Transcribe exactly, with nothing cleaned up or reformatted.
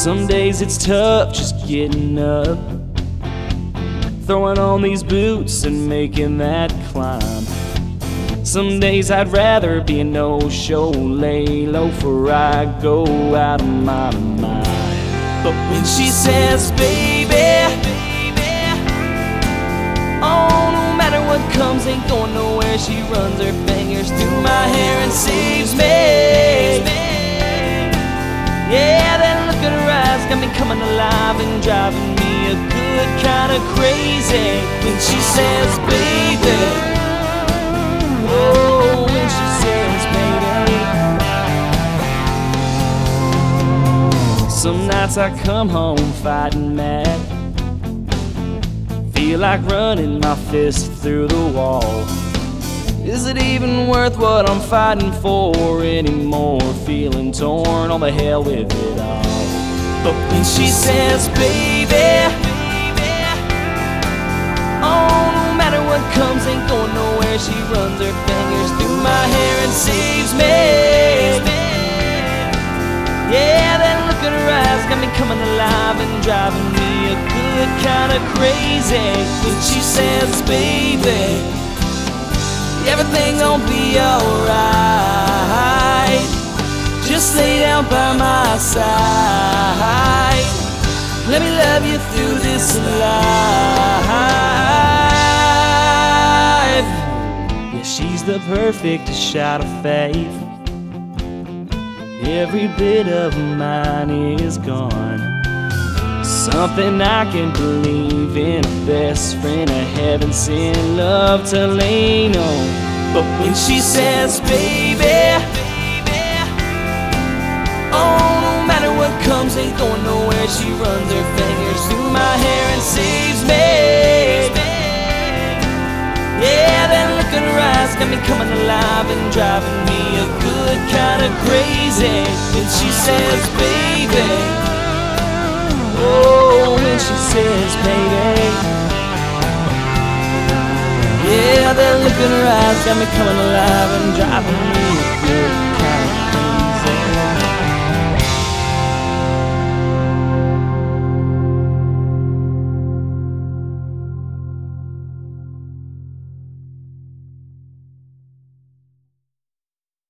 Some days it's tough just getting up, throwing on these boots and making that climb. Some days I'd rather be a no-show, lay low for I go out of my mind. But when she says, baby, oh, no matter what comes, ain't going nowhere, she runs her fingers through my hair and saves me. Yeah, that look in her eyes got me coming alive and driving me a good kind of crazy. When she says, baby, oh, when she says, baby. Some nights I come home fighting mad, feel like running my fist through the wall. Is it even worth what I'm fighting for anymore? Feeling torn, all the hell with it all. But when she says, baby, oh, no matter what comes, ain't going nowhere, she runs her fingers through my hair and saves me. Yeah, that look in her eyes got me coming alive and driving me a good kind of crazy. When she says, baby, everything gon' be alright, just lay down by my side, let me love you through this life. Yeah, she's the perfect shot of faith. Every bit of mine is gone. Something I can believe in, a best friend, a heaven sent love to lean on. But when she says, baby, oh, no matter what comes, ain't going nowhere, she runs her fingers through my hair and saves me. Yeah, that look in her eyes got me coming alive and driving me a good kind of crazy. When she says, baby, oh, when she says, baby, yeah, that look in her eyes got me coming alive and driving me good